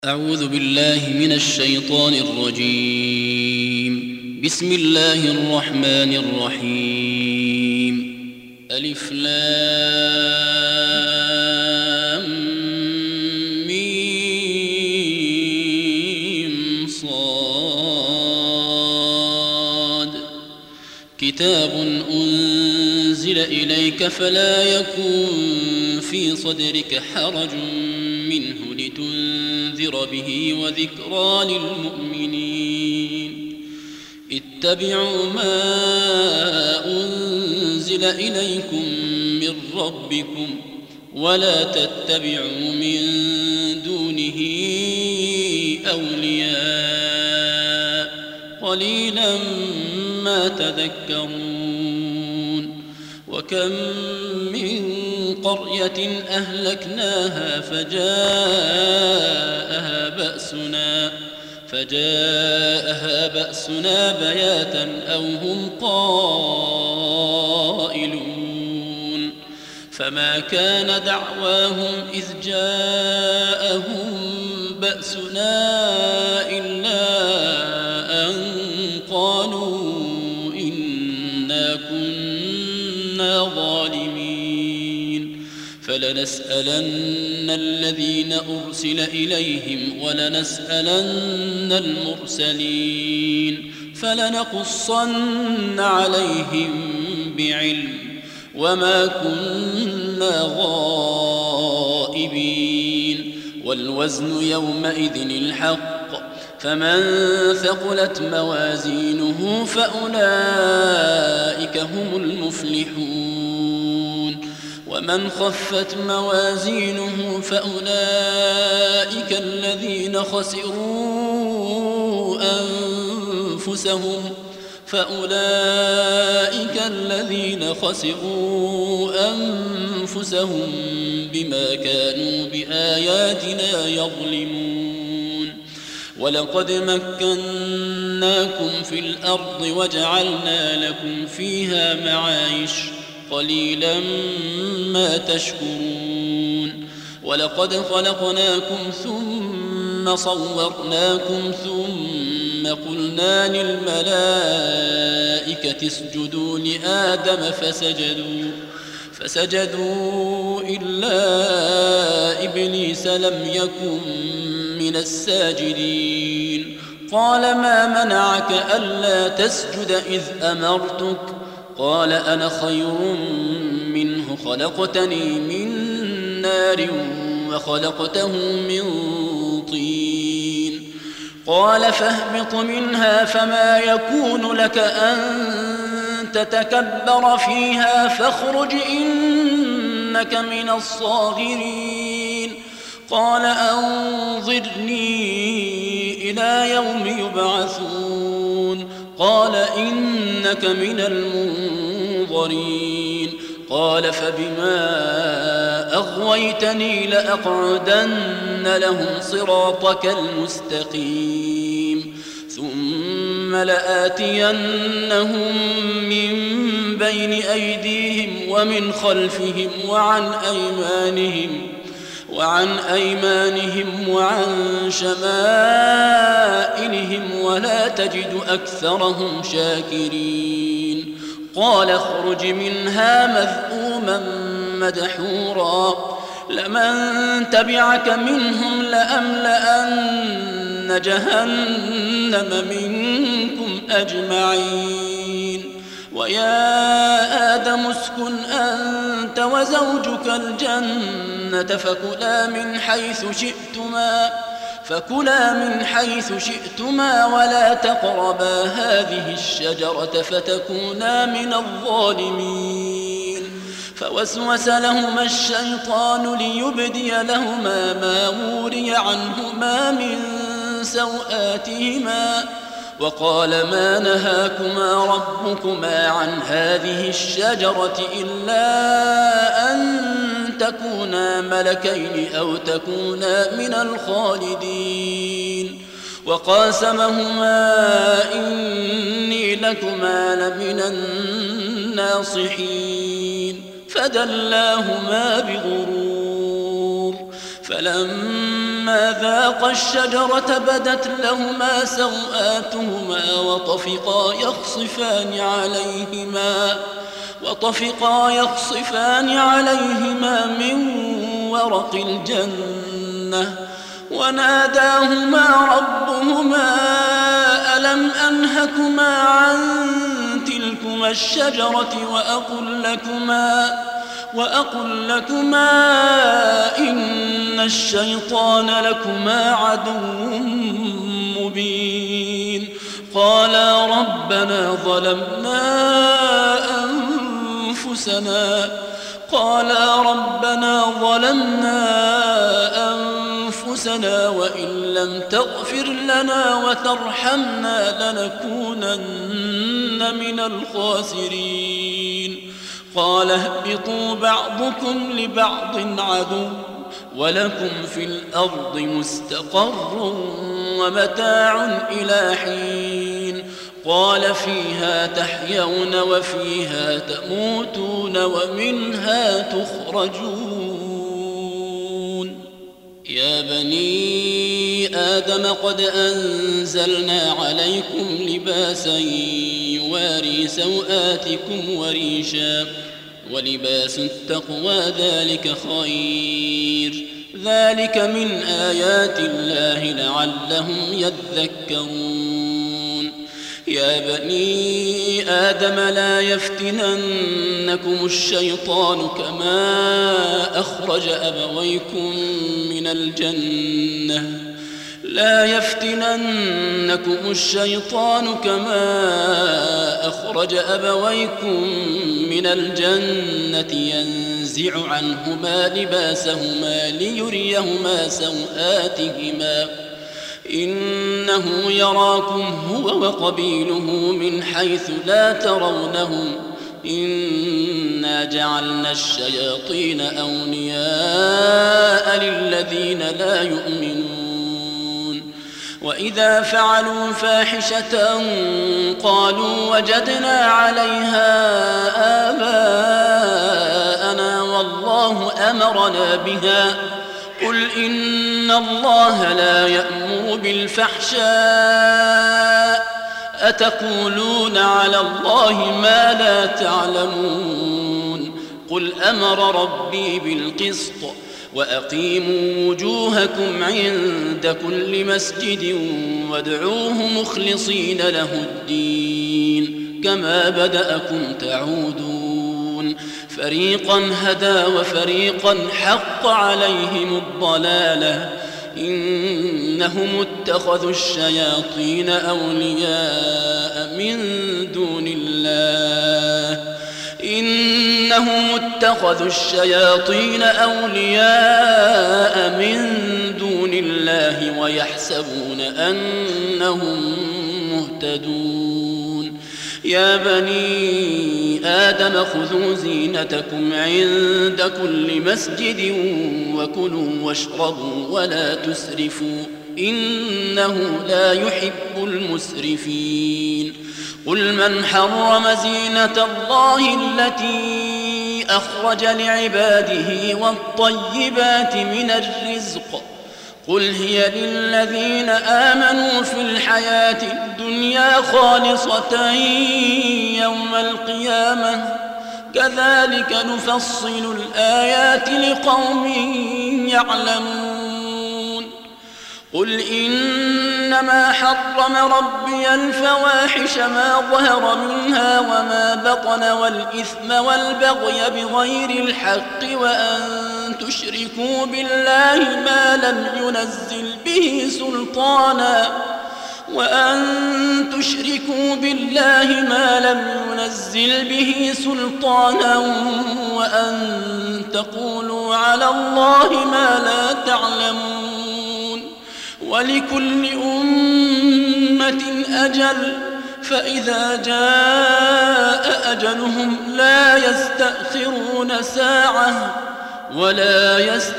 أعوذ بالله من الشيطان الرجيم. بسم الله الرحمن الرحيم. ألف لام ميم صاد. كتاب أنزل إليك فلا يكن في صدرك حرج منه لتنذر به وذكرى للمؤمنين. اتبعوا ما أنزل إليكم من ربكم ولا تتبعوا من دونه أولياء قليلا ما تذكرون. وكم من قرية أهلكناها فجاءها بأسنا بياتا أو هم قائلون. فما كان دعواهم إذ جاءهم بأسنا إلا أن قالوا إنا كنا ظالمين. فلنسألن الذين أرسل إليهم ولنسألن المرسلين فلنقصن عليهم بعلم وما كنا غائبين. والوزن يومئذ الحق فمن ثقلت موازينه فأولئك هم المفلحون. ومن خفت موازينه فأولئك الذين خسروا أنفسهم بما كانوا بآياتنا يظلمون. ولقد مكناكم في الأرض وجعلنا لكم فيها معايش قليلا ما تشكرون. ولقد خلقناكم ثم صورناكم ثم قلنا للملائكة اسجدوا لآدم فسجدوا إلا إبليس لم يكن من الساجدين. قال ما منعك ألا تسجد إذ أمرتك؟ قال أنا خير منه خلقتني من نار وخلقته من طين. قال فاهبط منها فما يكون لك أن تتكبر فيها فاخرج إنك من الصاغرين. قال أنظرني إلى يوم يبعثون. قال إنك من المنظرين. قال فبما أغويتني لأقعدن لهم صراطك المستقيم ثم لآتينهم من بين أيديهم ومن خلفهم وعن أيمانهم وعن شمائلهم ولا تجد أكثرهم شاكرين. قال اخرج منها مذءوما مدحورا لمن تبعك منهم لأملأن جهنم منكم أجمعين. ويا آدم اسكن أنت وزوجك الجنة فكلا من حيث شئتما ولا تقربا هذه الشجرة فتكونا من الظالمين. فوسوس لهما الشيطان ليبدي لهما ما وري عنهما من سوآتهما وقال ما نهاكما ربكما عن هذه الشجرة إلا أن تكونا ملكين أو تكونا من الخالدين. وقاسمهما إني لكما لمن الناصحين فدلاهما بغرور فلما ذاقا الشجرة بدت لهما سوآتهما وطفقا يخصفان عليهما من ورق الجنة وناداهما ربهما ألم أنهكما عن تلكما الشجرة وأقل لكما إن الشيطان لكما عدو مبين قالا ربنا ظلمنا أنفسنا وإن لم تغفر لنا وترحمنا لنكونن من الخاسرين قال اهبطوا بعضكم لبعض عدو ولكم في الأرض مستقر ومتاع إلى حين قال فيها تحيون وفيها تموتون ومنها تخرجون يا بني آدم قد أنزلنا عليكم لباسا يواري سوآتكم وريشا ولباس التقوى ذلك خير ذلك من آيات الله لعلهم يذكرون يا بني آدم لا يفتننكم الشيطان كما أخرج أبويكم من الجنة ينزع عنهما لباسهما ليريهما سوآتهما إنه يراكم هو وقبيله من حيث لا ترونهم إنا جعلنا الشياطين أولياء للذين لا يؤمنون وإذا فعلوا فاحشة قالوا وجدنا عليها آباءنا والله أمرنا بها قل إن الله لا يأمر بالفحشاء أتقولون على الله ما لا تعلمون قل أمر ربي بالقسط وأقيموا وجوهكم عند كل مسجد وادعوه مخلصين له الدين كما بدأكم تعودون فريقا هدى وفريقا حق عليهم الضلالة إنهم اتخذوا الشياطين أولياء من دون الله ويحسبون أنهم مهتدون يا بني آدم خذوا زينتكم عند كل مسجد وكلوا واشربوا ولا تسرفوا إنه لا يحب المسرفين قل من حرم زينة الله التي أخرج لعباده والطيبات من الرزق قل هي للذين آمنوا في الحياة الدنيا خالصة يوم القيامة كذلك نفصل الآيات لقوم يعلمون قل إنما حرم ربي الفواحش ما ظهر منها وما بطن والإثم والبغي بغير الحق وأن تشركوا بالله ما لم ينزل به سلطانا وأن تقولوا على الله ما لا تعلمون ولكل أمة أجل فإذا جاء أجلهم لا يستأخرون ساعة ولا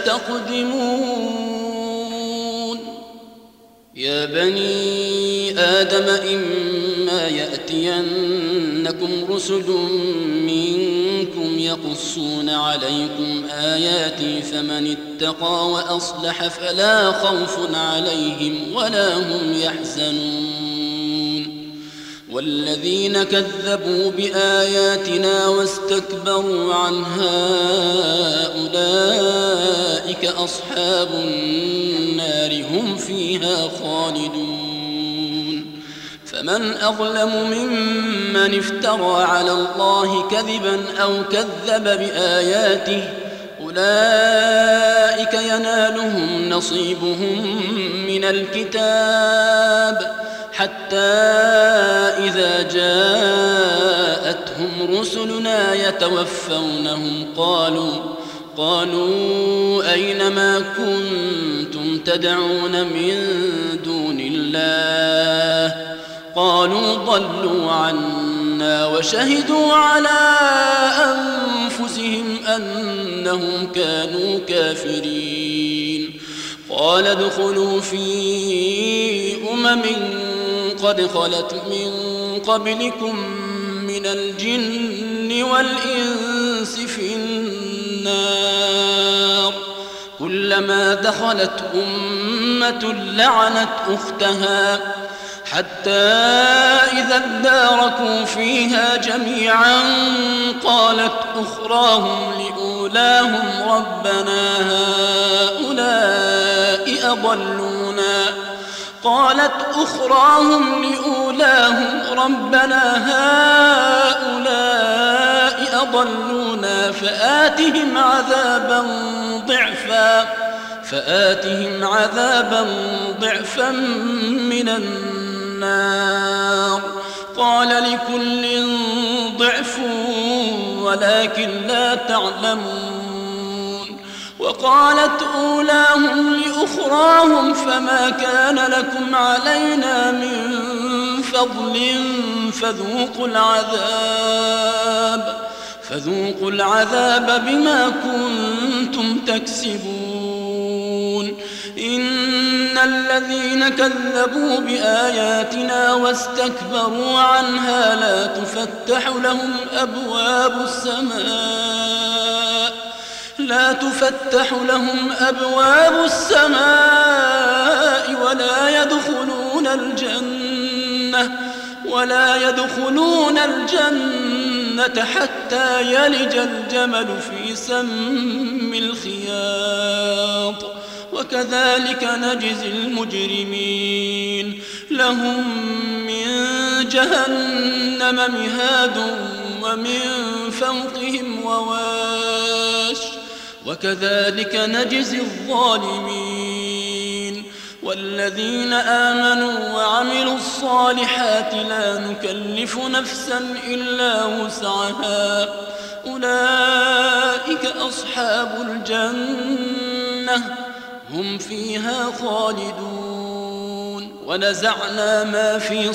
يستقدمون يا بني آدم إما يأتينكم رسل منكم يقصون عليكم آياتي فمن اتقى وأصلح فلا خوف عليهم ولا هم يحزنون والذين كذبوا بآياتنا واستكبروا عنها أولئك أصحاب النار هم فيها خالدون فمن أظلم ممن افترى على الله كذبا أو كذب بآياته أولئك ينالهم نصيبهم من الكتاب حتى إذا جاءتهم رسلنا يتوفونهم قالوا أين ما كنتم تدعون من دون الله قالوا ضلوا عنا وشهدوا على أنفسهم أنهم كانوا كافرين قال ادخلوا في قد خلت من قبلكم من الجن والإنس في النار كلما دخلت أمة لعنت أختها حتى إذا اداركوا فيها جميعا قالت أخراهم لأولاهم ربنا هؤلاء أضلونا فآتهم عذابا ضعفا من النار قال لكل ضعف ولكن لا تعلمون وقالت أولاهم لأخراهم فما كان لكم علينا من فضل فذوقوا العذاب بما كنتم تكسبون إن الذين كذبوا بآياتنا واستكبروا عنها لا تفتح لهم أبواب السماء ولا يدخلون الجنة حتى يلج الجمل في سم الخياط وكذلك نجزي المجرمين لهم من جهنم مهاد ومن فوقهم غواش وكذلك نجزي الظالمين والذين آمنوا وعملوا الصالحات لا نكلف نفسا إلا وسعها أولئك أصحاب الجنة هم فيها خالدون ونزعنا ما في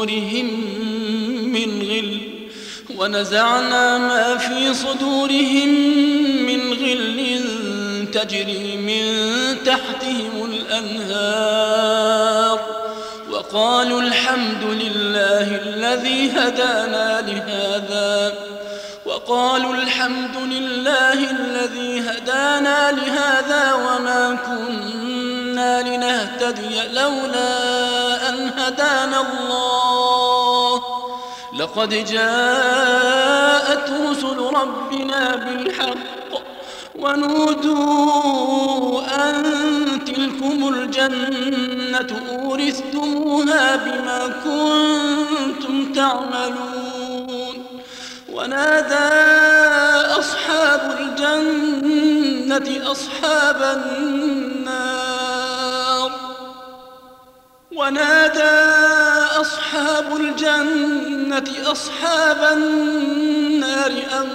صدورهم من غل تجري من تحتهم الأنهار وقالوا الحمد لله الذي هدانا لهذا وما كنا لنهتدي لولا أن هدانا الله لقد جاءت رسل ربنا بالحق ونودوا أن تلكم الجنة أورثتموها بما كنتم تعملون ونادى أصحاب الجنة أصحاب النار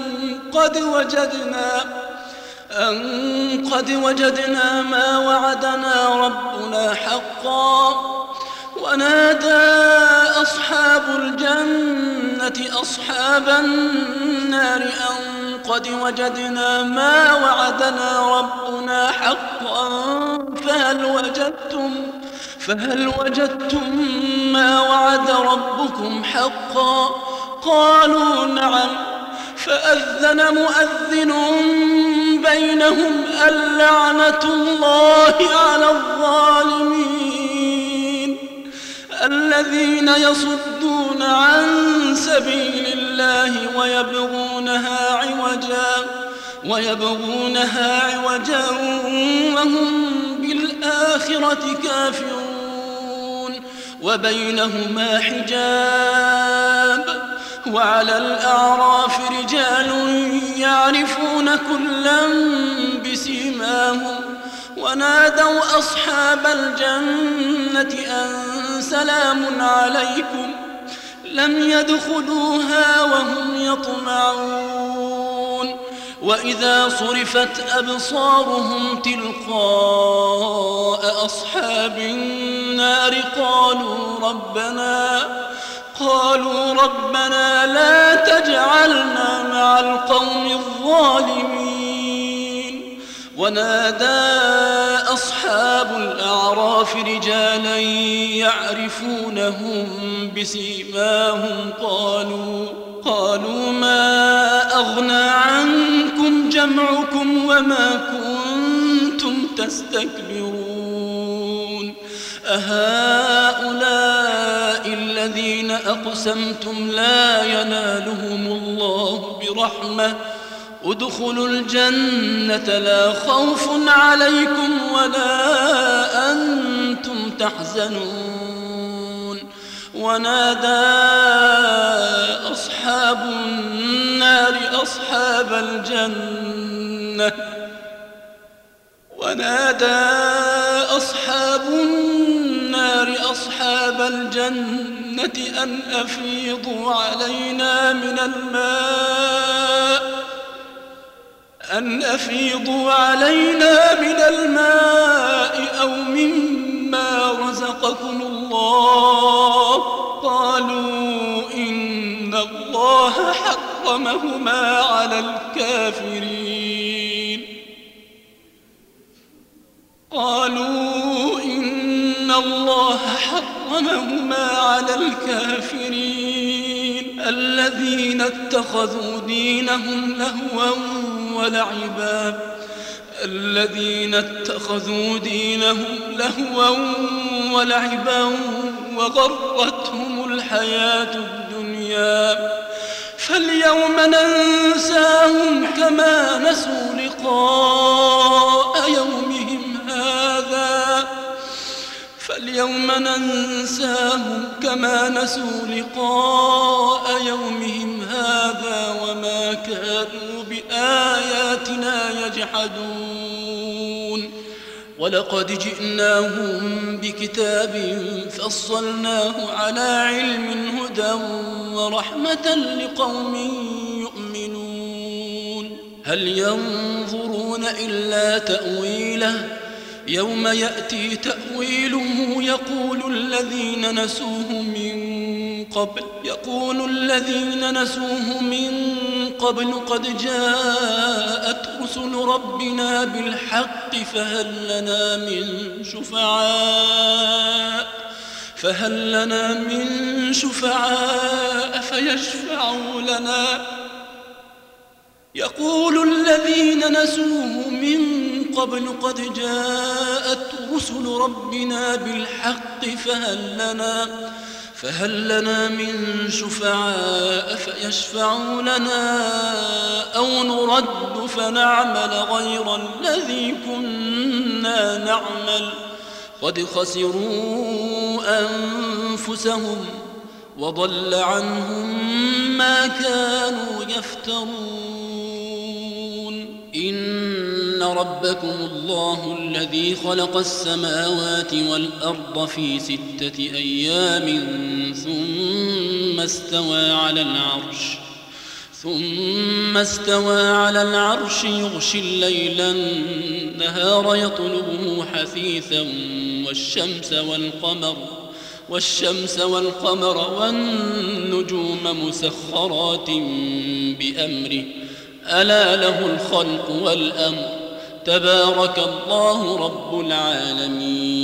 أن قد وجدنا ما وعدنا ربنا حقا ونادى أصحاب الجنة أصحاب النار أن قد وجدنا ما وعدنا ربنا حقا فهل وجدتم ما وعد ربكم حقا قالوا نعم فأذن مؤذن بينهم اللعنة الله على الظالمين الذين يصدون عن سبيل الله ويبغونها عوجا وهم بالآخرة كافرون وبينهما حجاب وعلى الأعراف رجال يعرفون كلا بسيماهم ونادوا أصحاب الجنة أن سلام عليكم لم يدخلوها وهم يطمعون وإذا صرفت أبصارهم تلقاء أصحاب النار قالوا ربنا لا تجعلنا مع القوم الظالمين ونادى أصحاب الأعراف رجالا يعرفونهم بسيماهم قالوا ما أغنى عنكم جمعكم وما كنتم تستكبرون أهؤلاء الذين أقسمتم لا ينالهم الله برحمة ادخلوا الجنة لا خوف عليكم ولا أنتم تحزنون ونادى أصحاب النار أصحاب الجنة أن أفيضوا علينا من الماء أو مما رزقكم الله قالوا إن الله حرمهما على الكافرين الذين اتخذوا دينهم لهوا ولعبا وغرتهم الحياة الدنيا فاليوم ننساهم كما نسوا لقاء يومهم هذا وما كانوا بآياتنا يجحدون ولقد جئناهم بكتاب فصلناه على علم هدى ورحمة لقوم يؤمنون هل ينظرون إلا تأويله يوم يأتي تأويله يقول الذين نسوه من قبل قد جاءت رسل ربنا بالحق فهل لنا من شفعاء فيشفعوا لنا يقول الذين نسوه من قبل قد جاءت رسل ربنا بالحق فهل لنا من شفعاء فيشفعوا لنا أو نرد فنعمل غير الذي كنا نعمل قد خسروا أنفسهم وضل عنهم ما كانوا يفترون إن ربكم الله الذي خلق السماوات والأرض في 6 أيام ثم استوى على العرش يغشي الليل النهار يطلبه حثيثا والشمس والقمر والنجوم مسخرات بأمره ألا له الخلق والأمر تبارك الله رب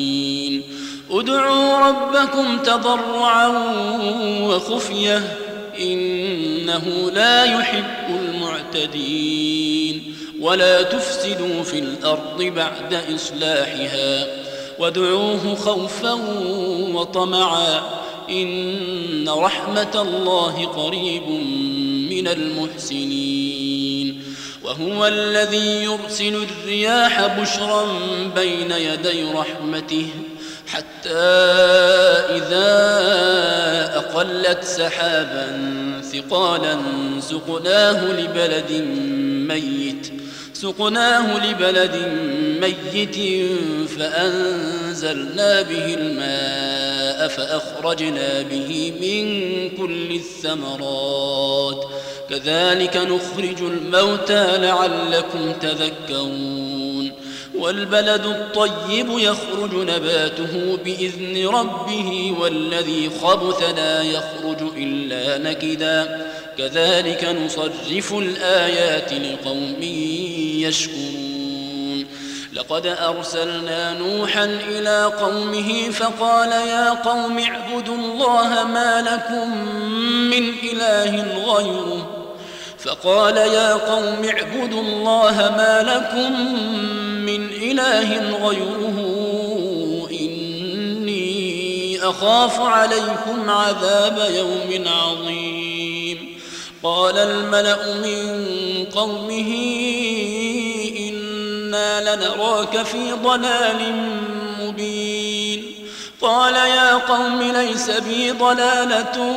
العالمين ادعوا ربكم تضرعا وخفية إنه لا يحب المعتدين ولا تفسدوا في الأرض بعد إصلاحها وادعوه خوفا وطمعا إن رحمة الله قريب من المحسنين وهو الذي يرسل الرياح بشرا بين يدي رحمته حتى إذا أقلت سحابا ثقالا سقناه لبلد ميت فأنزلنا به الماء فأخرجنا به من كل الثمرات كذلك نخرج الموتى لعلكم تذكرون والبلد الطيب يخرج نباته بإذن ربه والذي خبث لا يخرج إلا نكدا كذلك نصرف الآيات لقوم يشكرون لقد أرسلنا نوحا إلى قومه فقال يا قوم اعبدوا الله ما لكم من إله غيره إني أخاف عليكم عذاب يوم عظيم قال الملأ من قومه إنا لنراك في ضلال مبين قال يا قوم ليس بي ضلالة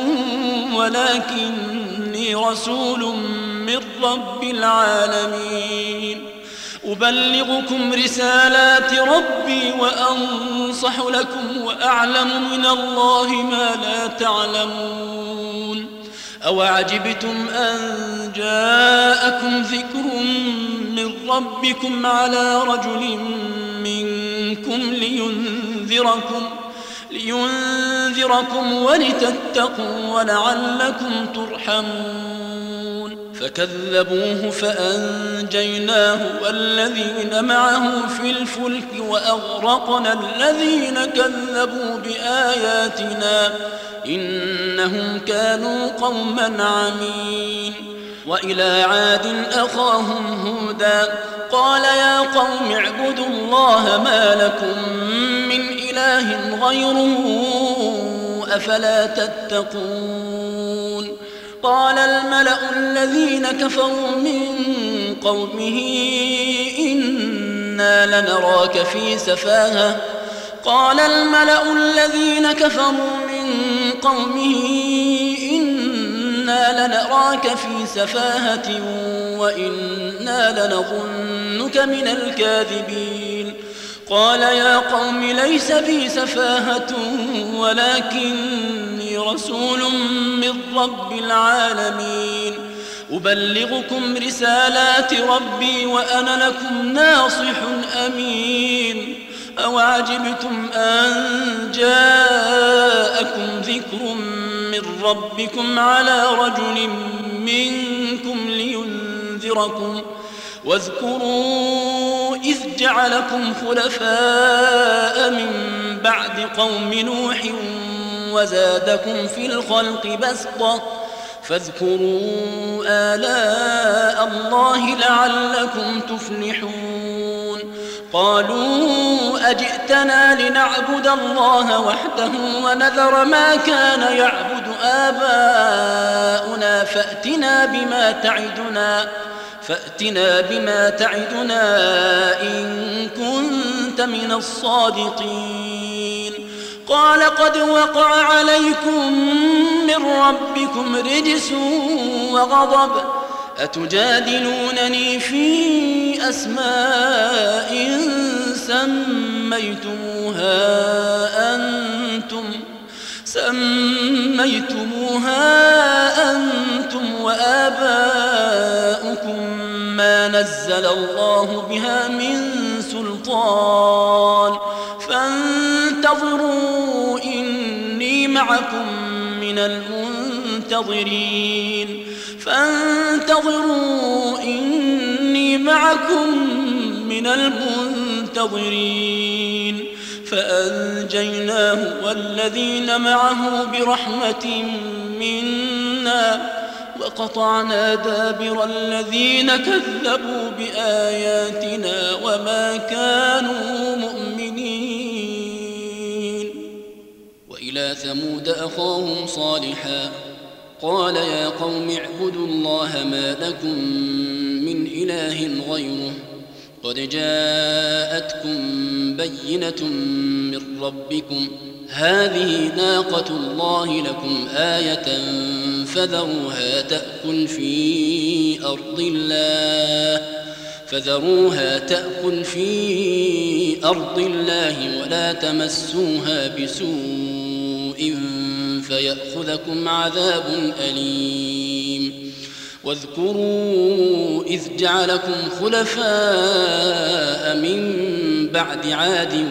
ولكني رسول من رب العالمين أبلغكم رسالات ربي وأنصح لكم وأعلم من الله ما لا تعلمون أوعجبتم أن جاءكم ذكر من ربكم على رجل منكم لينذركم ولتتقوا ولعلكم ترحمون فكذبوه فأنجيناه والذين معه في الفلك وأغرقنا الذين كذبوا بآياتنا إنهم كانوا قوما عمين وإلى عاد أخاهم هودا قال يا قوم اعبدوا الله ما لكم من إله غيره أفلا تتقون قال الملأ الذين كفروا من قومه إنا لنراك في سفاهة وإنا لنظنك من الكاذبين قال يا قوم ليس بي سفاهة ولكني رسول من رب العالمين أبلغكم رسالات ربي وأنا لكم ناصح أمين أوعجبتم أن جاءكم ذكر من ربكم على رجل منكم لينذركم واذكروا إذ جعلكم خلفاء من بعد قوم نوح وزادكم في الخلق بسطة فاذكروا آلاء الله لعلكم تفلحون قالوا أجئتنا لنعبد الله وحده ونذر ما كان يعبد آباؤنا فأتنا بما تعدنا إن كنت من الصادقين قال قد وقع عليكم من ربكم رجس وغضب أتجادلونني في أسماء سميتموها أنتم وآباؤكم ما نزل الله بها من سلطان فانتظروا إني معكم من المنتظرين فأنجيناه والذين معه برحمة منا وقطعنا دابر الذين كذبوا بآياتنا وما كانوا مؤمنين. وإلى ثمود أخاهم صالحا قال يا قوم اعبدوا الله ما لكم من إله غيره قد جاءتكم بينة من ربكم هذه ناقة الله لكم آية فذروها تأكل في أرض الله ولا تمسوها بسوء فيأخذكم عذاب أليم. واذكروا إذ جعلكم خلفاء من بعد عاد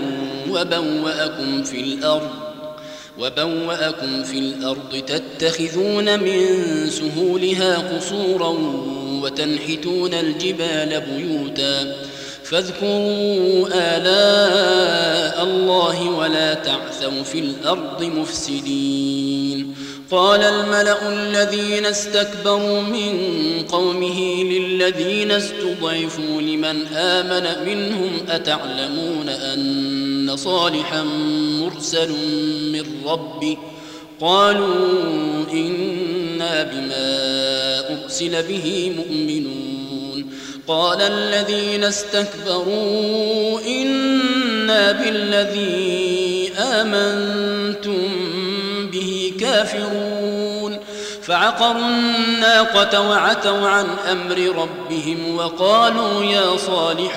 وبوأكم في الأرض تتخذون من سهولها قصورا وتنحتون الجبال بيوتا فاذكروا آلاء الله ولا تعثوا في الأرض مفسدين. قال الملأ الذين استكبروا من قومه للذين استضعفوا لمن آمن منهم أتعلمون أن صالحا مرسل من ربه قالوا إنا بما أرسل به مؤمنون. قال الذين استكبروا إنا بالذي آمنتم به كافرون. فعقروا الناقة وعتوا عن أمر ربهم وقالوا يا صالح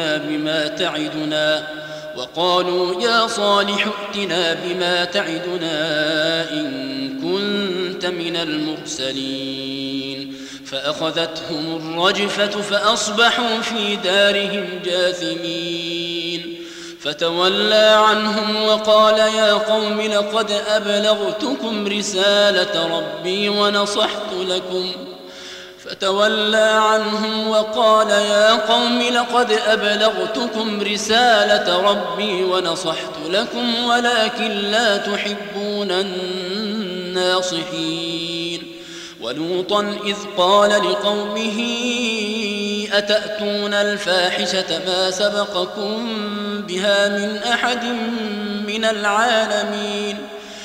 ائتنا بما تعدنا إن كنت من المرسلين. فأخذتهم الرجفة فأصبحوا في دارهم جاثمين. فتولى عنهم وقال يا قوم لقد أبلغتكم رسالة ربي ونصحت لكم ولكن لا تحبون الناصحين. ولوطا إذ قال لقومه أتأتون الفاحشة ما سبقكم بها من أحد من العالمين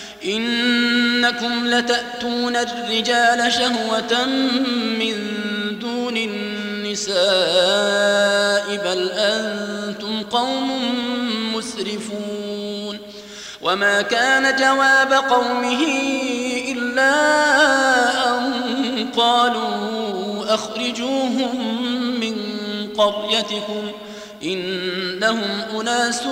إنكم لتأتون الرجال شهوة من دون النساء بل أنتم قوم مسرفون. وما كان جواب قومه إلا أن قالوا أخرجوهم من قريتكم إنهم أناس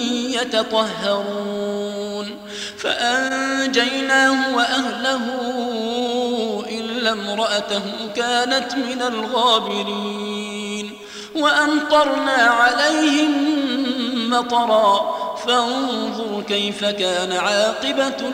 يتطهرون. فأنجيناه وأهله إلا امرأته كانت من الغابرين. وأمطرنا عليهم مطرا فانظر كيف كان عاقبة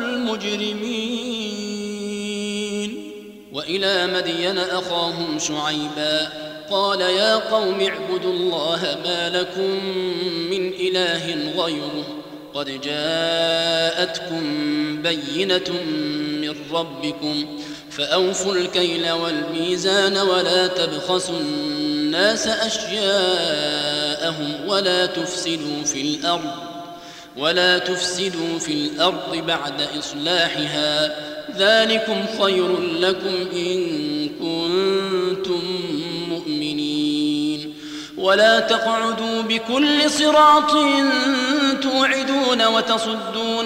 المجرمين. وإلى مدين أخاهم شعيبا قال يا قوم اعبدوا الله ما لكم من إله غيره قد جاءتكم بينة من ربكم فأوفوا الكيل والميزان ولا تبخسوا الناس أشياءهم ولا تفسدوا في الأرض بعد إصلاحها ذلكم خير لكم إن كنتم مؤمنين. ولا تقعدوا بكل صراط توعدون وتصدون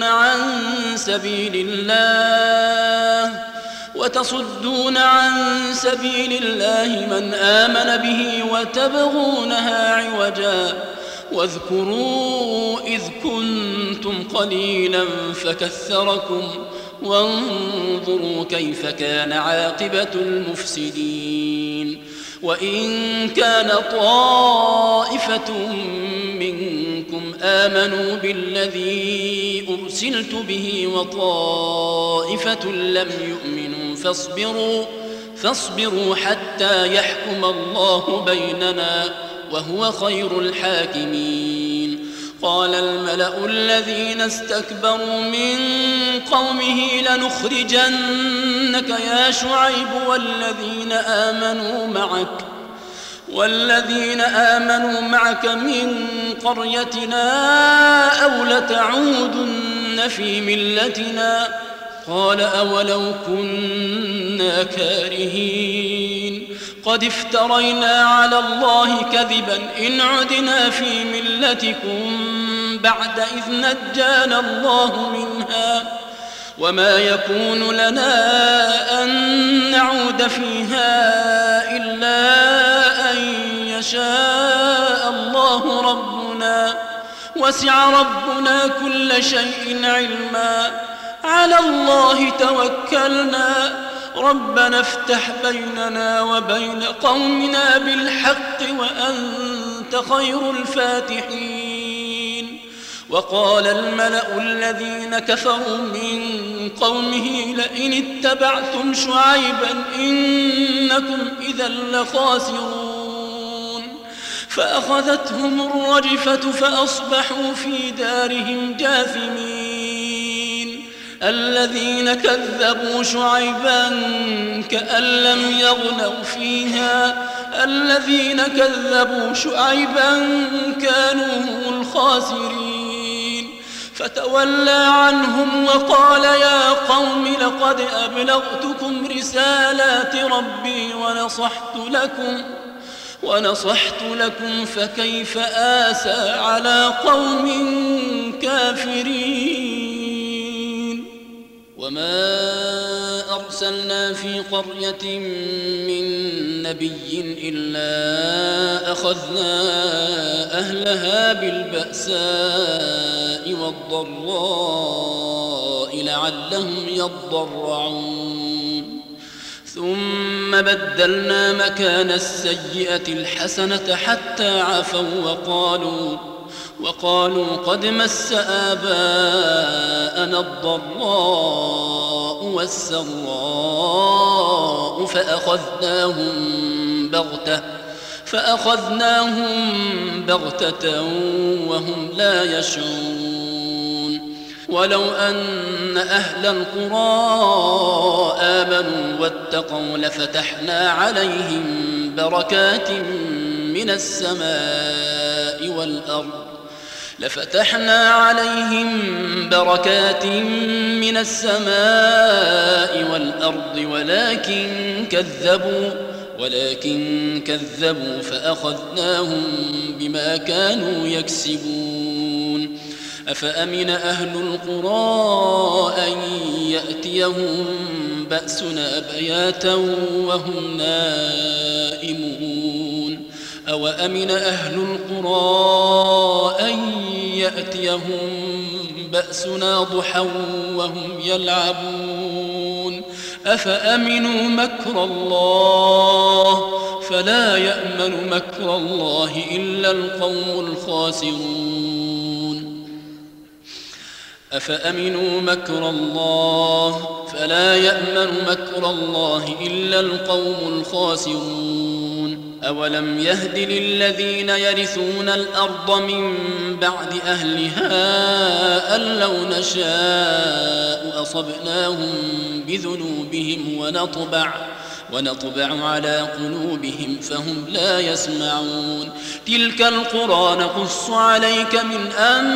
عن سبيل الله من آمن به وتبغونها عوجا. واذكروا إذ كنتم قليلا فكثركم وانظروا كيف كان عاقبة المفسدين. وإن كان طائفة منكم آمنوا بالذي أرسلت به وطائفة لم يؤمنوا فاصبروا حتى يحكم الله بيننا وهو خير الحاكمين. قال الملأ الذين استكبروا من قومه لنخرجنك يا شعيب والذين آمنوا معك من قريتنا أو لتعودن في ملتنا قال أولو كنا كارهين قد افترينا على الله كذبا إن عدنا في ملتكم بعد إذ نجانا الله منها وما يكون لنا أن نعود فيها إلا أن يشاء الله ربنا وسع ربنا كل شيء علما على الله توكلنا ربنا افتح بيننا وبين قومنا بالحق وأنت خير الفاتحين وقال الملأ الذين كفروا من قومه لئن اتبعتم شعيبا إنكم إذا لخاسرون فأخذتهم الرجفة فأصبحوا في دارهم جاثمين الذين كذبوا شعيبا كأن لم يغنوا فيها الذين كذبوا شعيبا كانوا هم الخاسرين فتولى عنهم وقال يا قوم لقد أبلغتكم رسالات ربي ونصحت لكم فكيف آسى على قوم كافرين وما أرسلنا في قرية من نبي إلا أخذنا أهلها بالبأساء والضراء لعلهم يضرعون ثم بدلنا مكان السيئة الحسنة حتى عفوا وقالوا قد مس آباءنا الضراء والسراء فأخذناهم بغتة وهم لا يشعرون ولو أن أهل القرى آمنوا واتقوا لفتحنا عليهم بركات من السماء والأرض ولكن كذبوا فأخذناهم بما كانوا يكسبون أفأمن أهل القرى أن يأتيهم بأسنا بياتا وهم نائمون أوأمن أهل القرى أن يأتيهم بأسنا ضحى وهم يلعبون أفأمنوا مكر الله فلا يأمن مكر الله إلا القوم الخاسرون أفأمنوا مكر الله فلا يأمن مكر الله إلا القوم الخاسرون أولم يهد للذين يرثون الأرض من بعد أهلها أن لو نشاء أصبناهم بذنوبهم ونطبع على قلوبهم فهم لا يسمعون تلك القرى نقص عليك من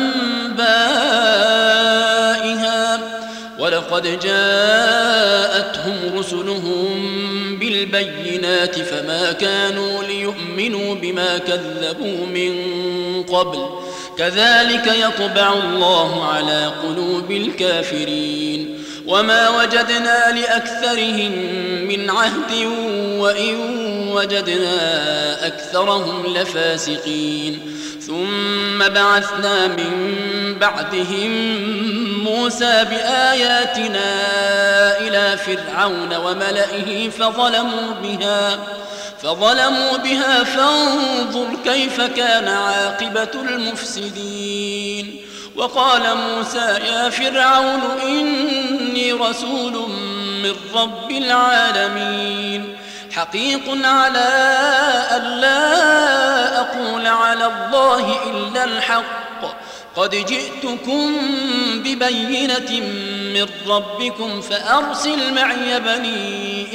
أنبائها ولقد جاءتهم رسلهم بالبينات فما كانوا ليؤمنوا بما كذبوا من قبل كذلك يطبع الله على قلوب الكافرين وما وجدنا لأكثرهم من عهد وإن وجدنا أكثرهم لفاسقين ثم بعثنا من بعدهم موسى بآياتنا إلى فرعون وملئه فظلموا بها فانظر كيف كان عاقبة المفسدين وقال موسى يا فرعون إني رسول من رب العالمين حقيق على ألا أقول على الله إلا الحق قد جئتكم ببينة من ربكم فأرسل معي بني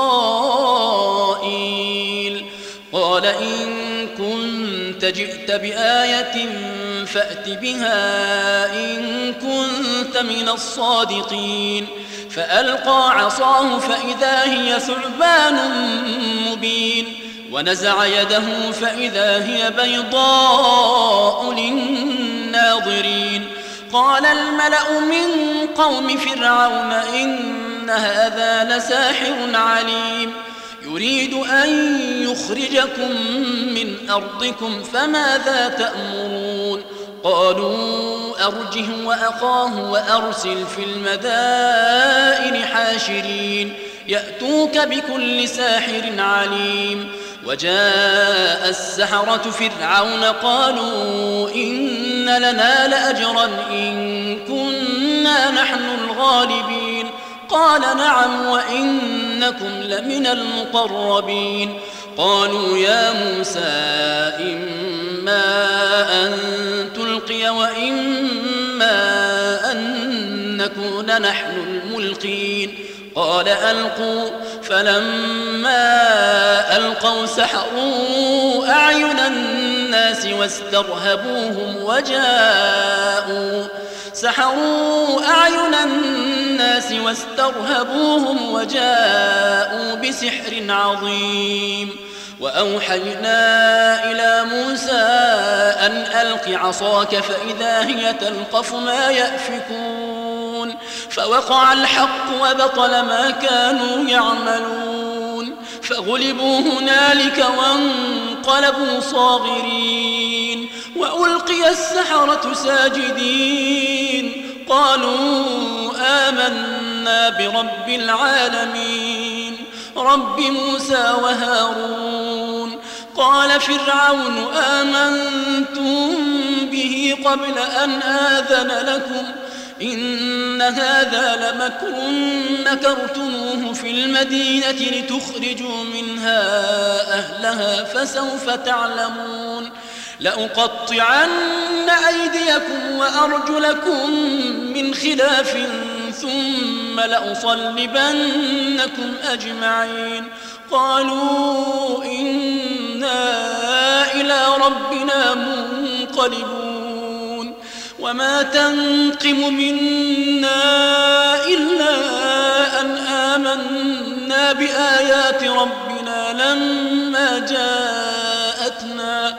إسرائيل. قال إن كنت جئت بآية فأت بها إن كنت من الصادقين. فألقى عصاه فإذا هي ثعبان مبين ونزع يده فإذا هي بيضاء للناظرين. قال الملأ من قوم فرعون إن هذا لساحر عليم يريد أن يخرجكم من أرضكم فماذا تأمرون؟ قالوا أرجه وأخاه وأرسل في المدائن حاشرين يأتوك بكل ساحر عليم. وجاء السحرة فرعون قالوا إن لنا لأجرا إن كنا نحن الغالبين. قال نعم وإنكم لمن المقربين. قالوا يا موسى إما أن تلقي وإما أن نكون نحن الملقين. قال ألقوا. فلما ألقوا سحروا أعين الناس واسترهبوهم وجاءوا بسحر عظيم. وأوحينا إلى موسى أن ألق عصاك فإذا هي تلقف ما يأفكون. فوقع الحق وبطل ما كانوا يعملون فغلبوا هنالك وانقلبوا صاغرين. وألقي السحرة ساجدين قالوا آمنا برب العالمين رب موسى وهارون. قال فرعون آمنتم به قبل أن آذن لكم إن هذا لمكر مكرتموه في المدينة لتخرجوا منها أهلها فسوف تعلمون. لأقطعن أيديكم وأرجلكم من خلاف ثم لأصلبنكم أجمعين. قالوا إنا إلى ربنا منقلبون. وما تنقم منا إلا أن آمنا بآيات ربنا لما جاءتنا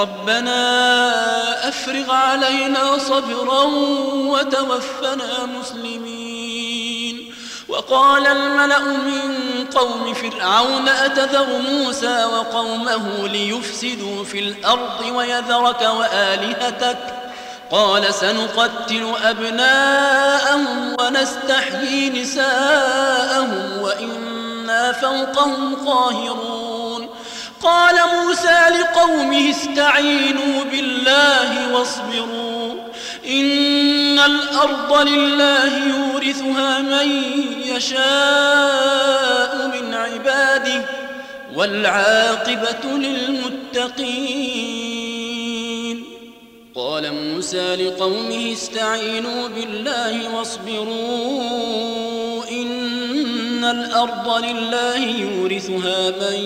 ربنا أفرغ علينا صبرا وتوفنا مسلمين. وقال الملأ من قوم فرعون أتذر موسى وقومه ليفسدوا في الأرض ويذرك وآلهتك قال سنقتل أبناءهم ونستحيي نساءهم وإنا فوقهم قاهرون. قال موسى لقومه استعينوا بالله واصبروا إن الأرض لله يورثها من يشاء من عباده والعاقبة للمتقين. قال موسى لقومه استعينوا بالله واصبروا إن الأرض لله يورثها من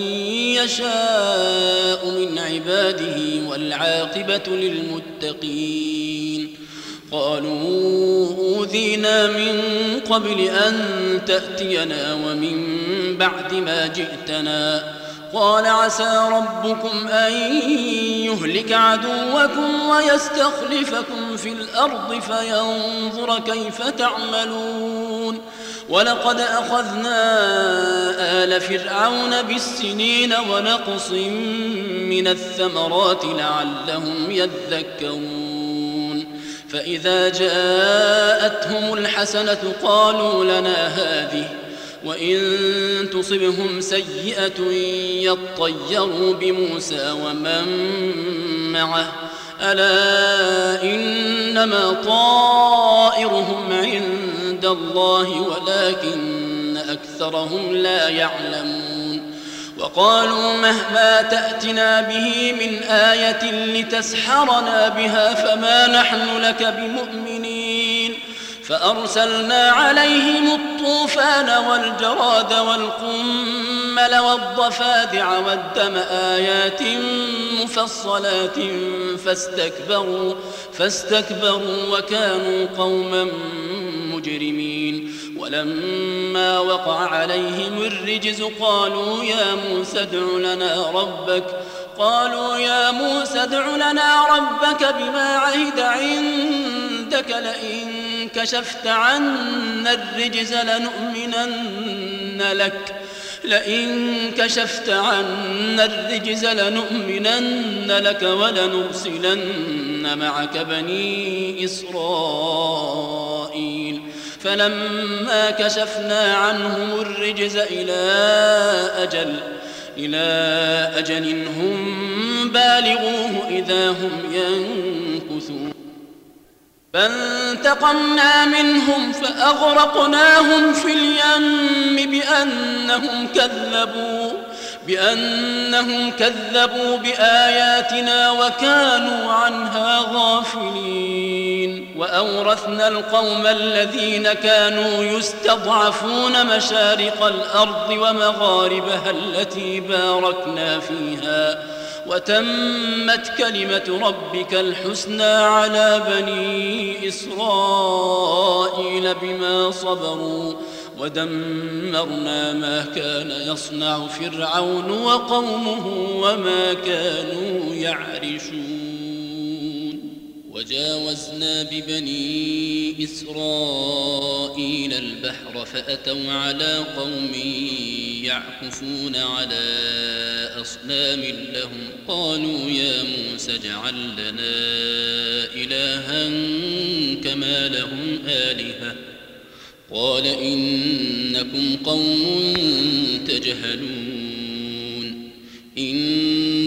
يشاء من عباده والعاقبة للمتقين. قالوا أوذينا من قبل أن تأتينا ومن بعد ما جئتنا قال عسى ربكم أن يهلك عدوكم ويستخلفكم في الأرض فينظر كيف تعملون. ولقد أخذنا آل فرعون بالسنين ونقص من الثمرات لعلهم يذكرون. فإذا جاءتهم الحسنة قالوا لنا هذه وإن تصبهم سيئة يطيروا بموسى ومن معه ألا إنما طائرهم عند الله ولكن أكثرهم لا يعلمون. وقالوا مهما تأتنا به من آية لتسحرنا بها فما نحن لك بمؤمنين فأرسلنا عليهم الطوفان والجراد والقمل والضفادع والدم آيات مفصلات فاستكبروا وكانوا قوما مجرمين ولما وقع عليهم الرجز قالوا يا موسى ادع لنا ربك بما عهد عندك لئن كشفت عنا الرجز لنؤمنن لك ولنرسلن معك بني إسرائيل فلما كشفنا عنهم الرجز إلى أجل هم بالغوه إذا هم ينكثون فانتقمنا منهم فأغرقناهم في اليم بأنهم كذبوا بآياتنا وكانوا عنها غافلين وأورثنا القوم الذين كانوا يستضعفون مشارق الأرض ومغاربها التي باركنا فيها وتمت كلمة ربك الحسنى على بني إسرائيل بما صبروا ودمرنا ما كان يصنع فرعون وقومه وما كانوا يعرشون وجاوزنا ببني إسرائيل البحر فأتوا على قوم يعكفون على أصنام لهم قالوا يا موسى اجعل لنا إلها كما لهم آلهة قال إنكم قوم تجهلون إن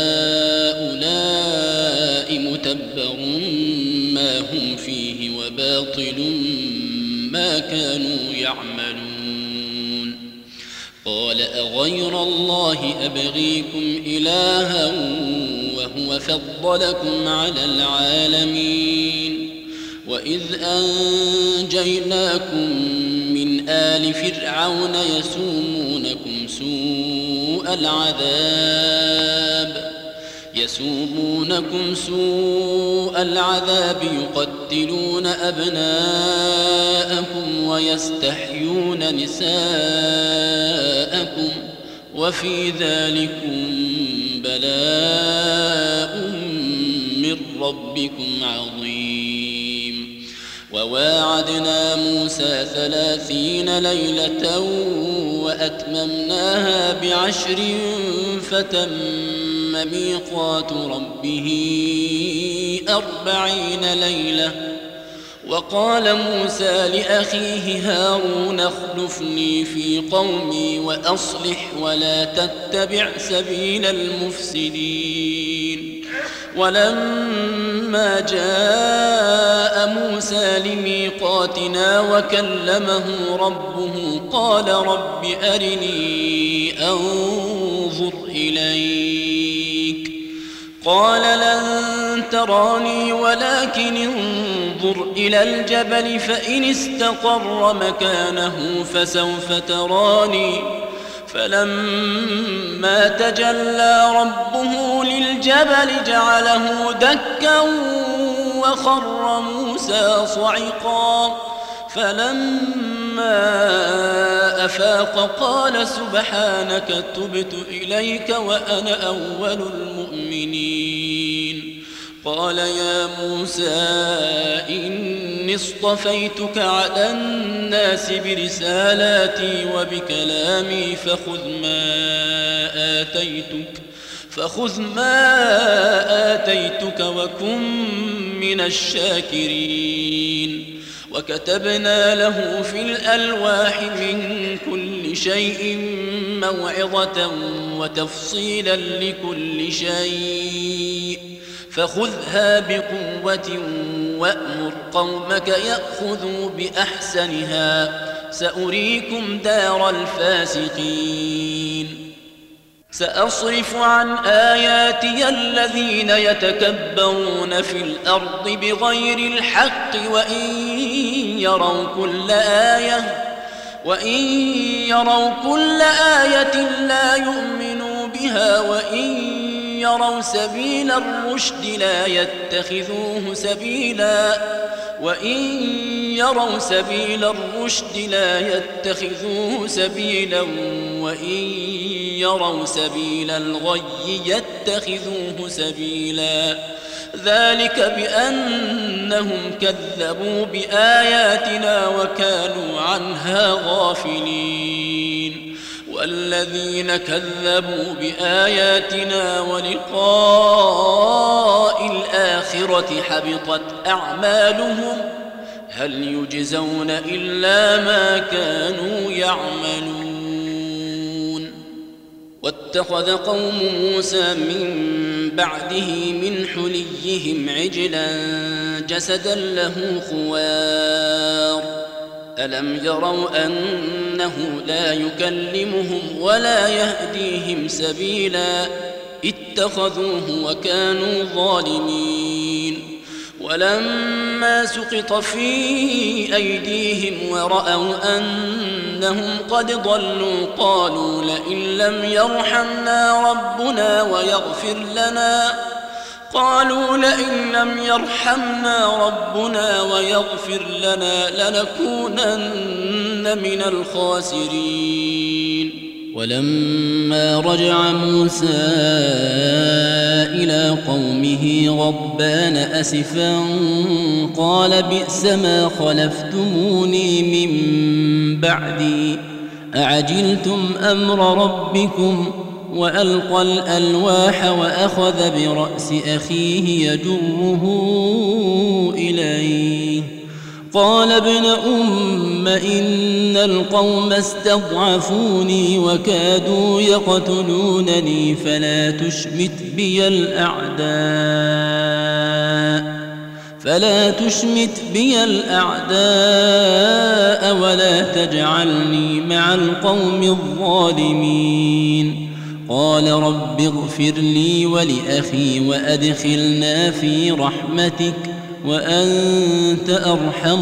هؤلاء متبر ما هم فيه وباطل ما كانوا يعملون قال أغير الله أبغيكم إلها وهو فضلكم على العالمين وإذ أنجيناكم من آل فرعون يسومونكم سوء العذاب يقتلون أبناءكم ويستحيون نساءكم وفي ذلكم بلاء من ربكم عظيم وواعدنا موسى 30 ليلة وأتممناها ب10 فتم ميقات ربه 40 ليلة وقال موسى لأخيه هارون اخلفني في قومي وأصلح ولا تتبع سبيل المفسدين ولما جاء موسى لميقاتنا وكلمه ربه قال رب أرني أنظر إليك قال لن تراني ولكن انظر إلى الجبل فإن استقر مكانه فسوف تراني فلما تجلى ربه للجبل جعله دكا وخر موسى صعقا فلما أفاق قال سبحانك تبت إليك وأنا أول المؤمنين قال يا موسى إني اصطفيتك على الناس برسالاتي وبكلامي فخذ ما آتيتك وكن من الشاكرين وكتبنا له في الألواح من كل شيء موعظة وتفصيلا لكل شيء فخذها بقوة وأمر قومك يأخذوا بأحسنها سأريكم دار الفاسقين سأصرف عن آياتي الذين يتكبرون في الأرض بغير الحق وإن يروا كل آية لا يؤمنوا بها وإن يروا سبيل الرشد لا يتخذوه سبيلا وإن يروا سبيل الغي يتخذوه سبيلا ذلك بأنهم كذبوا بآياتنا وكانوا عنها غافلين والذين كذبوا بآياتنا ولقاء الآخرة حبطت أعمالهم هل يجزون إلا ما كانوا يعملون واتخذ قوم موسى من بعده من حليهم عجلا جسدا له خوار ألم يروا أنه لا يكلمهم ولا يهديهم سبيلا اتخذوه وكانوا ظالمين ولما سقط في أيديهم ورأوا أنهم قد ضلوا قالوا لئن لم يرحمنا ربنا ويغفر لنا لنكونن من الخاسرين ولما رجع موسى إلى قومه غضبان أسفا قال بئس ما خلفتموني من بعدي أعجلتم أمر ربكم وألقى الألواح وأخذ برأس أخيه يجره إليه قال ابن أم إن القوم استضعفوني وكادوا يقتلونني فلا تشمت بي الأعداء ولا تجعلني مع القوم الظالمين قال رب اغفر لي ولأخي وأدخلنا في رحمتك وأنت أرحم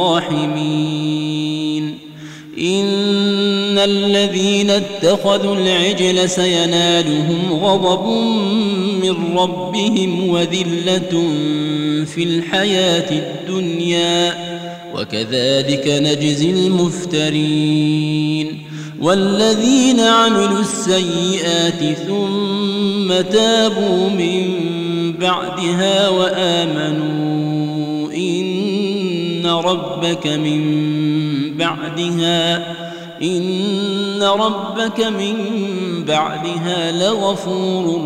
الراحمين إن الذين اتخذوا العجل سينالهم غضب من ربهم وذلة في الحياة الدنيا وكذلك نجزي المفترين والذين عملوا السيئات ثم تابوا من بعدها وآمنوا إن ربك من بعدها لغفور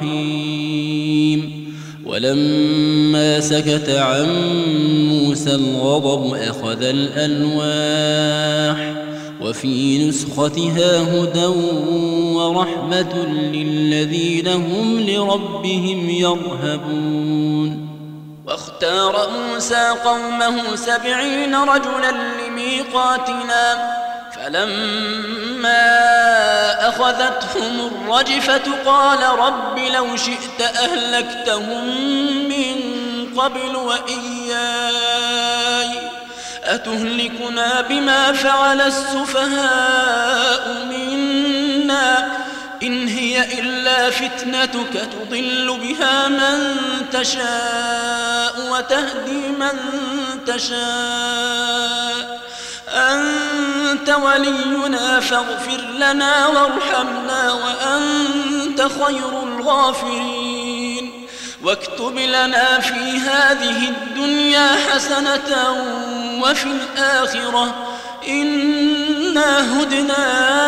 رحيم ولما سكت عن موسى الغضب أخذ الألواح وفي نسختها هدى ورحمة للذين هم لربهم يرهبون واختار موسى قومه 70 رجلا لميقاتنا فلما أخذتهم الرجفة قال رب لو شئت أهلكتهم من قبل وإياي أتهلكنا بما فعل السفهاء منا إن هي إلا فتنتك تضل بها من تشاء وتهدي من تشاء أنت ولينا فاغفر لنا وارحمنا وأنت خير الغافرين واكتب لنا في هذه الدنيا حسنة وفي الآخرة إنا هدنا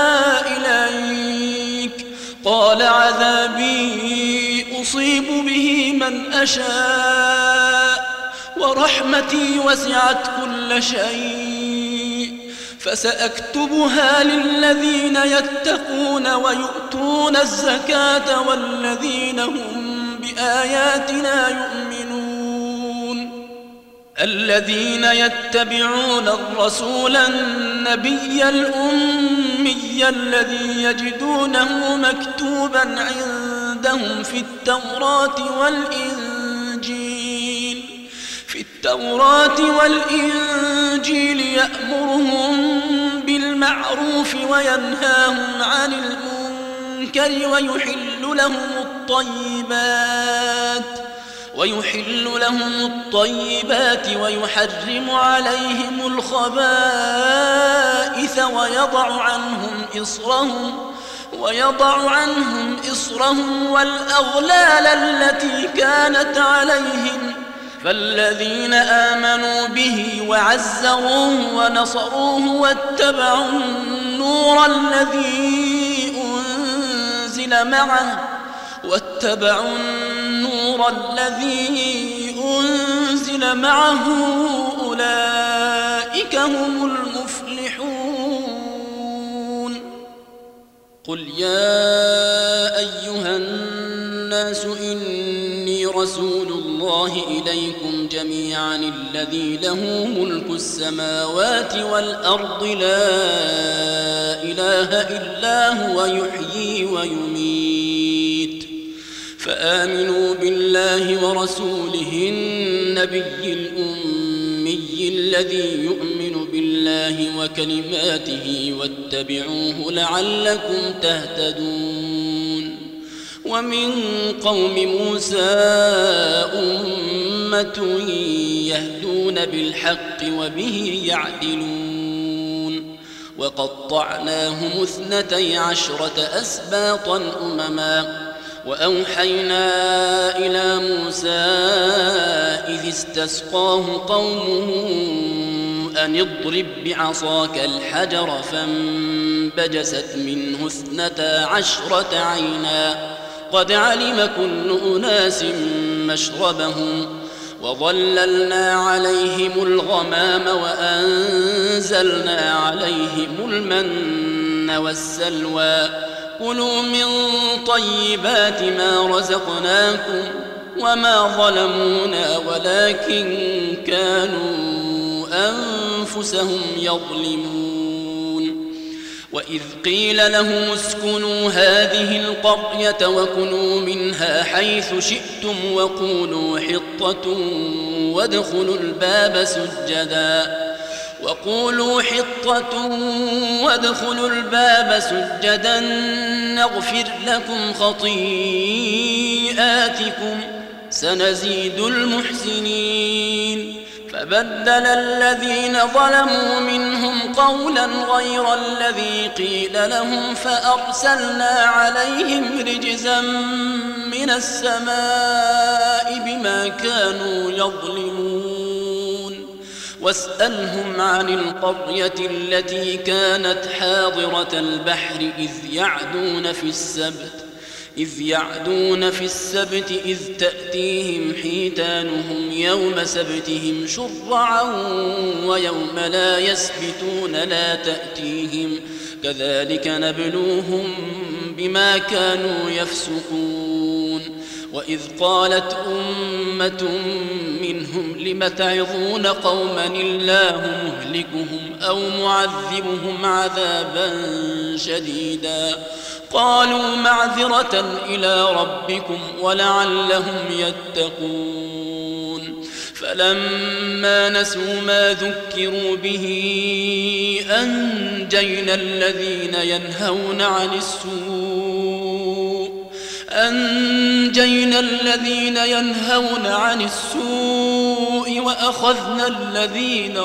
إليك قال عذابي أصيب به من أشاء ورحمتي وسعت كل شيء فسأكتبها للذين يتقون ويؤتون الزكاة والذين هم بآياتنا يؤمنون الذين يتبعون الرسول النبي الأمي الذي يجدونه مكتوبا عندهم في التوراة والإنجيل يأمرهم بالمعروف وينهاهم عن المنكر ويحل لهم الطيبات ويحرم عليهم الخبائث ويضع عنهم إصرهم والأغلال التي كانت عليهم فالذين آمنوا به وعزروه ونصروه واتبعوا النور الذي أنزل معه أولئك هم المفلحون. قل يا أيها الناس إني رسول الله إليكم جميعا الذي له ملك السماوات والأرض لا إله إلا هو يحيي ويميت فآمنوا بالله ورسوله النبي الأمي الذي يؤمن بالله وكلماته واتبعوه لعلكم تهتدون. ومن قوم موسى أمة يهدون بالحق وبه يعدلون وقطعناهم 12 أسباطا أمما وأوحينا إلى موسى إذ استسقاه قومه أن اضرب بعصاك الحجر فانبجست منه 12 عينا قد علم كل أناس مشربهم وظللنا عليهم الغمام وأنزلنا عليهم المن والسلوى كلوا من طيبات ما رزقناكم وما ظلمونا ولكن كانوا أنفسهم يظلمون. وإذ قيل لهم اسكنوا هذه القرية وكلوا منها حيث شئتم وقولوا حطة وادخلوا الباب سجدا نغفر لكم خطيئاتكم سنزيد المحسنين. فبدل الذين ظلموا منهم قولا غير الذي قيل لهم فأرسلنا عليهم رجزا من السماء بما كانوا يظلمون. واسألهم عن القرية التي كانت حاضرة البحر إذ يعدون في السبت إذ تأتيهم حيتانهم يوم سبتهم شرعا ويوم لا يسبتون لا تأتيهم كذلك نبلوهم بما كانوا يفسقون. وإذ قالت أمة منهم لم تعظون قوما الله مهلكهم أو معذبهم عذابا شديدا قالوا معذرة إلى ربكم ولعلهم يتقون. فلما نسوا ما ذكروا به أنجينا الذين ينهون عن السوء وأخذنا الذين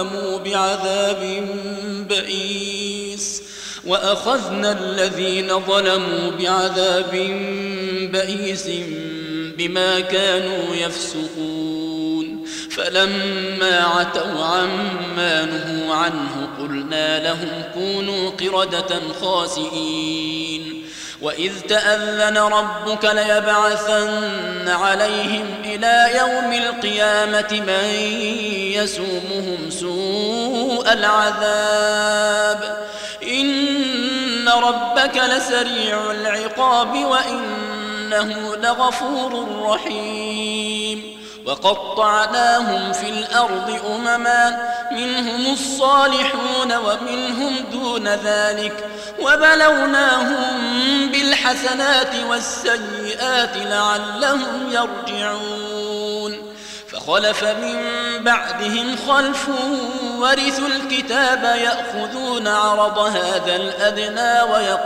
ظلموا بعذاب بئيس بما كانوا يفسقون. فلما عتوا عما نهوا عنه قلنا لهم كونوا قردة خاسئين. وإذ تأذن ربك ليبعثن عليهم إلى يوم القيامة من يسومهم سوء العذاب إن ربك لسريع العقاب وإنه لغفور رحيم. وقطعناهم في الأرض أمما منهم الصالحون ومنهم دون ذلك وبلوناهم بالحسنات والسيئات لعلهم يرجعون فخلف من بعدهم خلف ورثوا الكتاب يأخذون عرض هذا الأدنى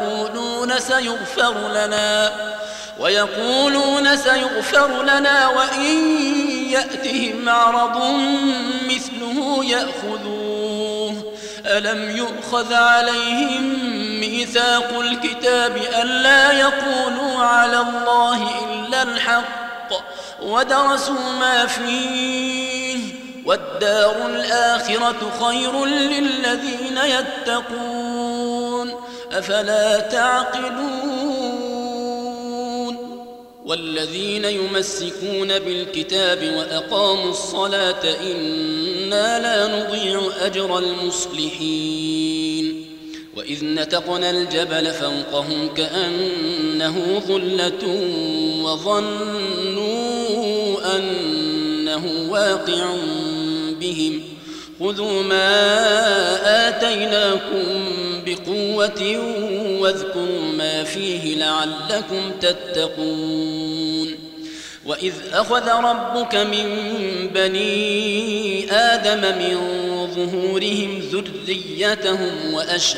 ويقولون سيغفر لنا وإن يأتهم عرض مثله يأخذوه ألم يؤخذ عليهم ميثاق الكتاب ألا يقولوا على الله إلا الحق ودرسوا ما فيه والدار الآخرة خير للذين يتقون أفلا تعقلون والذين يمسكون بالكتاب وأقاموا الصلاة إنا لا نضيع أجر المصلحين وإذ نتقنا الجبل فوقهم كأنه ظلة وظنوا أنه واقع بهم خذوا ما آتيناكم بقوة واذكروا ما فيه لعلكم تتقون وإذ أخذ ربك من بني آدم من ظهورهم ذريتهم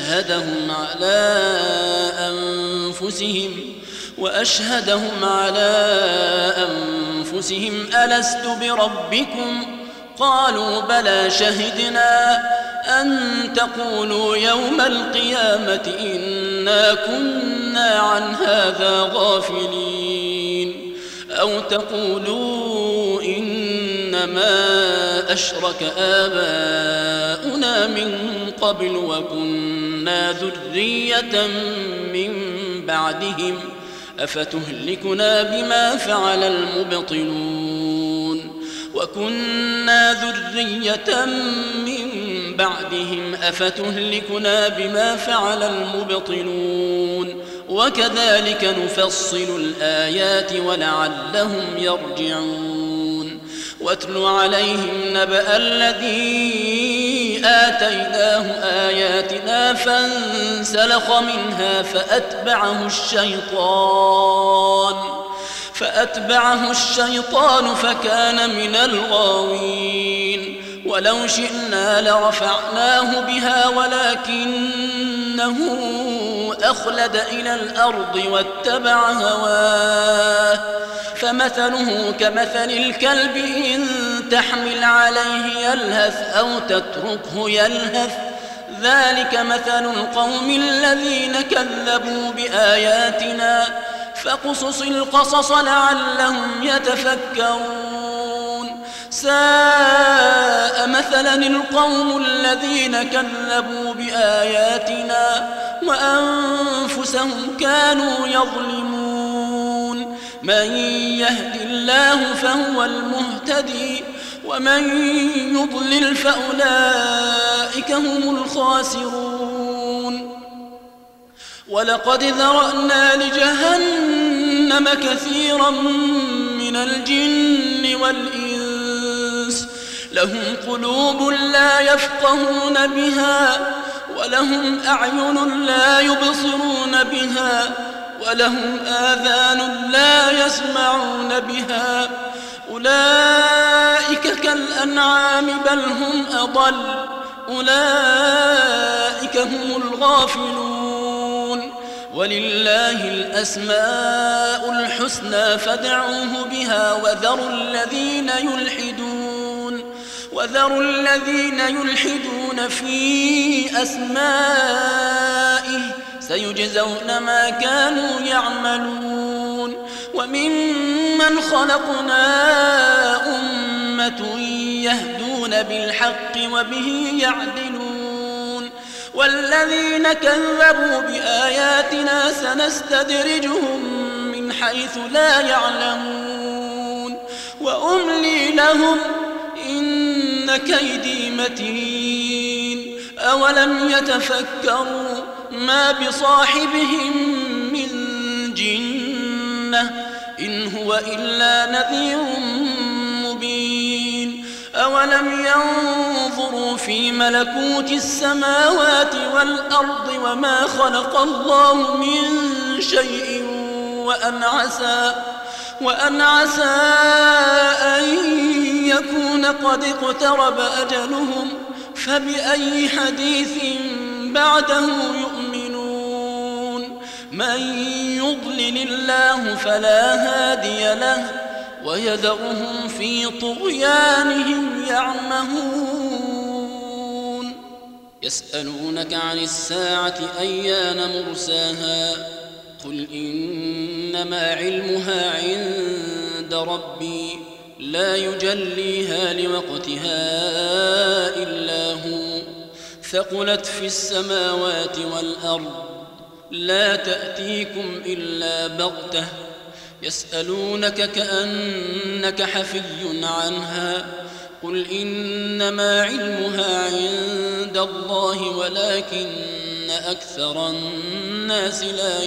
وأشهدهم على أنفسهم ألست بربكم قالوا بلى شهدنا أن تقولوا يوم القيامة إنا كنا عن هذا غافلين أو تقولوا إنما أشرك آباؤنا من قبل وكنا ذرية من بعدهم أفتهلكنا بما فعل المبطلون وكنا ذرية من بعدهم أفتهلكنا بما فعل المبطلون وكذلك نفصل الآيات ولعلهم يرجعون واتل عليهم نبأ الذي آتيناه آياتنا فانسلخ منها فأتبعه الشيطان فكان من الغاوين ولو شئنا لرفعناه بها ولكنه أخلد إلى الأرض واتبع هواه فمثله كمثل الكلب إن تحمل عليه يلهث أو تتركه يلهث ذلك مثل القوم الذين كذبوا بآياتنا فاقصص القصص لعلهم يتفكرون ساء مثلا القوم الذين كذبوا بآياتنا وأنفسهم كانوا يظلمون من يهد الله فهو المهتدي ومن يضلل فأولئك هم الخاسرون ولقد ذرأنا لجهنم كثيرا من الجن والإنس لهم قلوب لا يفقهون بها ولهم أعين لا يبصرون بها ولهم آذان لا يسمعون بها أولئك كالأنعام بل هم أضل أولئك هم الغافلون ولله الأسماء الحسنى فادعوه بها وذروا الذين يلحدون في أسمائه سيجزون ما كانوا يعملون وممن خلقنا أمة يهدون بالحق وبه يعدلون والذين كذبوا بآياتنا سنستدرجهم من حيث لا يعلمون وأملي لهم إن كيدي متين أولم يتفكروا ما بصاحبهم من جنة إن هو إلا نذير مبين أولم ينظروا في ملكوت السماوات والأرض وما خلق الله من شيء وأن عسى أن يكون قد اقترب أجلهم فبأي حديث بعده يؤمنون من يضلل الله فلا هادي له ويذرهم في طغيانهم يعمهون يسألونك عن الساعة أيان مرساها قل إنما علمها عند ربي لا يجليها لوقتها إلا هو ثقلت في السماوات والأرض لا تأتيكم إلا بغتة يسألونك كأنك حفي عنها قل إنما علمها عند الله ولكن أكثر الناس لا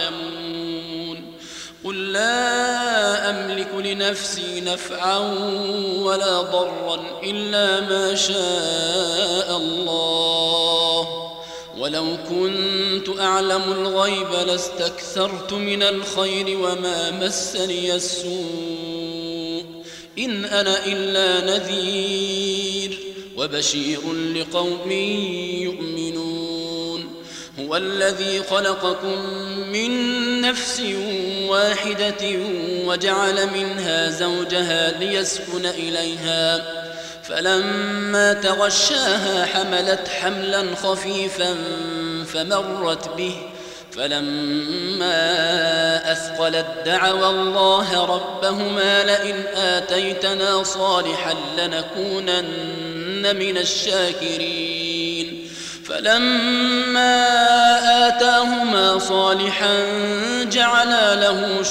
يعلمون قل لا أملك لنفسي نفعا ولا ضرا إلا ما شاء الله ولو كنت أعلم الغيب لاستكثرت من الخير وما مسني السوء إن أنا إلا نذير وبشير لقوم يؤمنون هو الذي خلقكم من نفس واحدة وجعل منها زوجها ليسكن إليها فلما تغشاها حملت حملا خفيفا فمرت به فلما أثقلت دعوا الله ربهما لئن آتيتنا صالحا لنكونن من الشاكرين فلما آتاهما صالحا جعلا له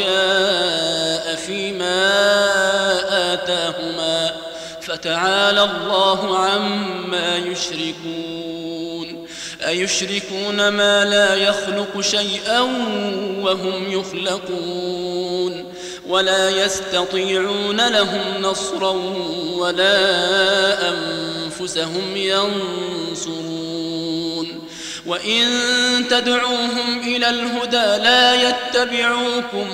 شركاء فيما آتاهما فتعالى الله عما يشركون أيشركون ما لا يخلق شيئا وهم يخلقون ولا يستطيعون لهم نصرا ولا أنفسهم ينصرون وإن تدعوهم إلى الهدى لا يتبعوكم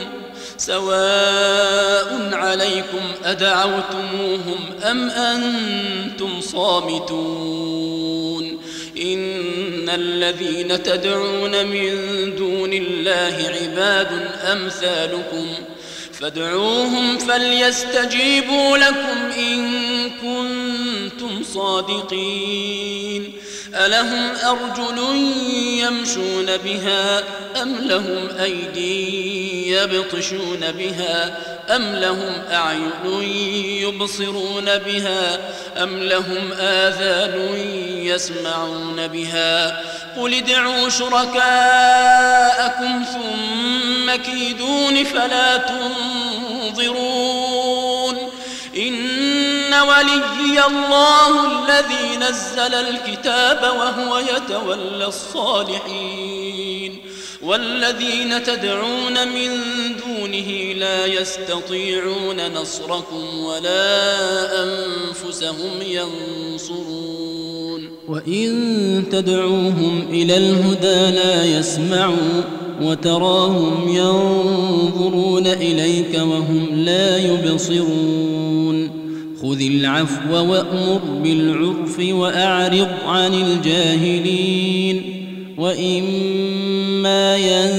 سواء عليكم أدعوتموهم أم أنتم صامتون إن الذين تدعون من دون الله عباد أمثالكم فادعوهم فليستجيبوا لكم إن كنتم صادقين ألهم أرجل يمشون بها أم لهم أيدي يبطشون بها أم لهم أعين يبصرون بها أم لهم آذان يسمعون بها قل ادعوا شركاءكم ثم كيدون فلا تنظرون إن وليي الله الذي نزل الكتاب وهو يتولى الصالحين والذين تدعون من دونه لا يستطيعون نصركم ولا أنفسهم ينصرون وإن تدعوهم إلى الهدى لا يسمعوا وتراهم ينظرون إليك وهم لا يبصرون خذ العفو وأمر بالعرف وأعرض عن الجاهلين وإما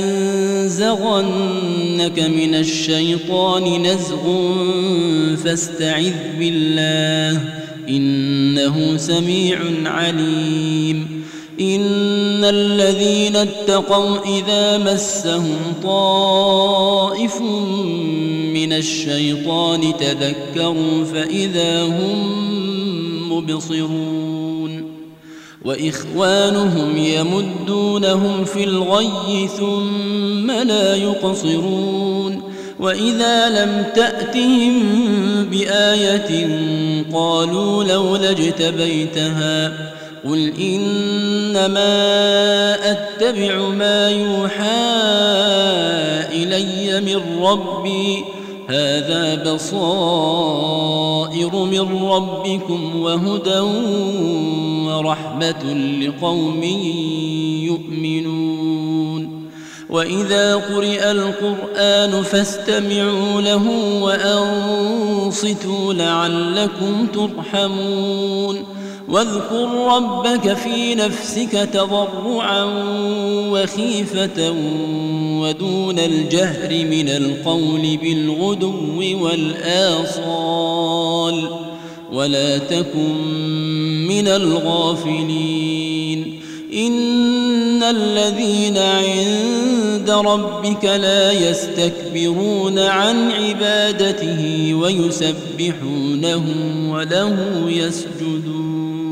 ينزغنك من الشيطان نزغ فاستعذ بالله إنه سميع عليم إن الذين اتقوا إذا مسهم طائف من الشيطان تذكروا فإذا هم مبصرون وإخوانهم يمدونهم في الغي ثم لا يقصرون وإذا لم تأتهم بآية قالوا لولا اجتبيتها قل إنما أتبع ما يوحى إلي من ربي هذا بصائر من ربكم وهدى ورحمة لقوم يؤمنون وإذا قرئ القرآن فاستمعوا له وأنصتوا لعلكم ترحمون واذكر ربك في نفسك تضرعا وخيفة ودون الجهر من القول بالغدو والآصال ولا تكن من الغافلين إن الذين عند ربك لا يستكبرون عن عبادته ويسبحونه وله يسجدون